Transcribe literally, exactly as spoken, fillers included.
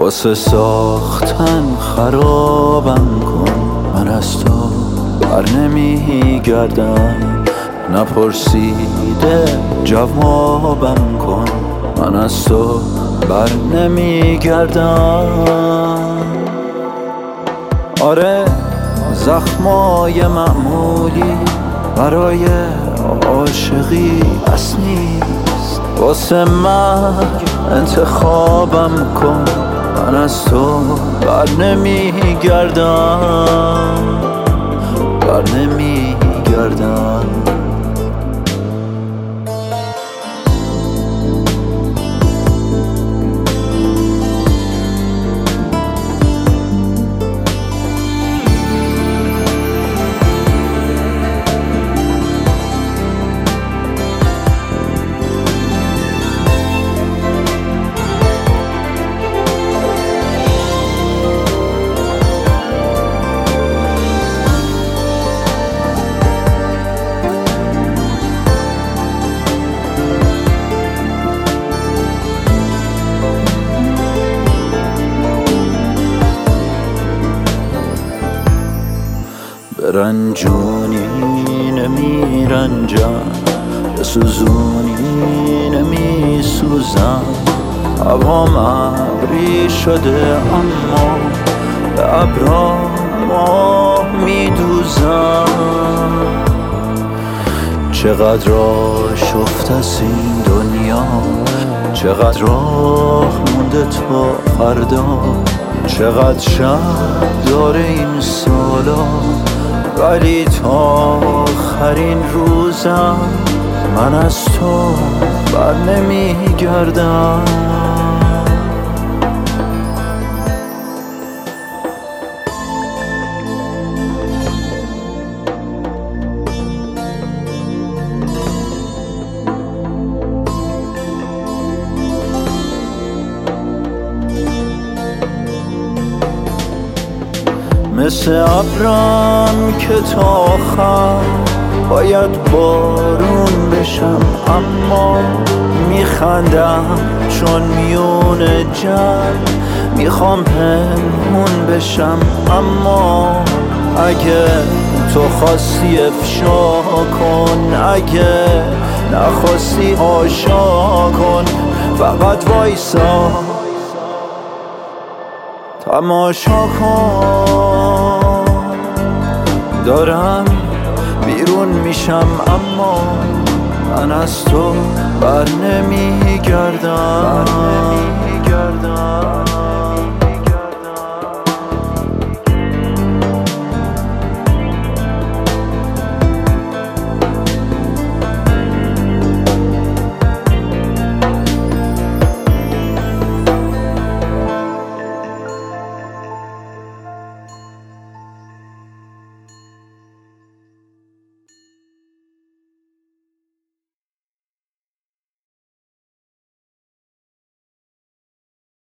واسه ساختن خرابم کن، من از تو بر نمی گردم. نپرسیده جوابم کن، من از تو بر نمی گردم. آره زخمای معمولی برای عاشقی بس نیست، واسه مرگ انتخابم کن، من از تو بر نمی گردم، بر نمی گردم. رنجونی نمی رنجم، بسوزونی نمی سوزم. هوام ابری شده اما به ابرا ماه می دوزم. چقدر آشفت از این دنیا، چقدر راه مونده تا فردا، چقدر شب داره این سالا، ولی تا آخرین روزم من از تو بر نمی گردم. مثل ابرم که تا آخر باید بارون بشم، اما میخندم چون میون جمع میخوام پنهون بشم. اما اگه تو خواستی افشا کن، اگه نخواستی هاشا کن، فقط وایسا تماشا کن. دارم بیرون میشم اما من از تو بر نمی گردم.